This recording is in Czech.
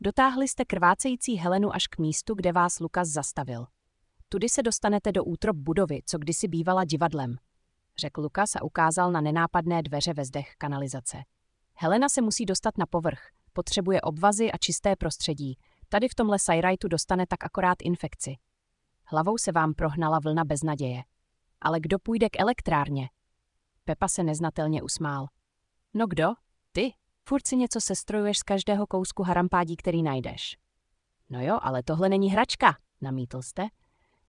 Dotáhli jste krvácející Helenu až k místu, kde vás Lukas zastavil. Tudy se dostanete do útrop budovy, co kdysi bývala divadlem, řekl Lukas a ukázal na nenápadné dveře ve zdech kanalizace. Helena se musí dostat na povrch, potřebuje obvazy a čisté prostředí. Tady v tomhle sajrajtu dostane tak akorát infekci. Hlavou se vám prohnala vlna beznaděje. Ale kdo půjde k elektrárně? Pepa se neznatelně usmál. No kdo? Ty. Furt si něco sestrojuješ z každého kousku harampádí, který najdeš. No jo, ale tohle není hračka, namítl jste.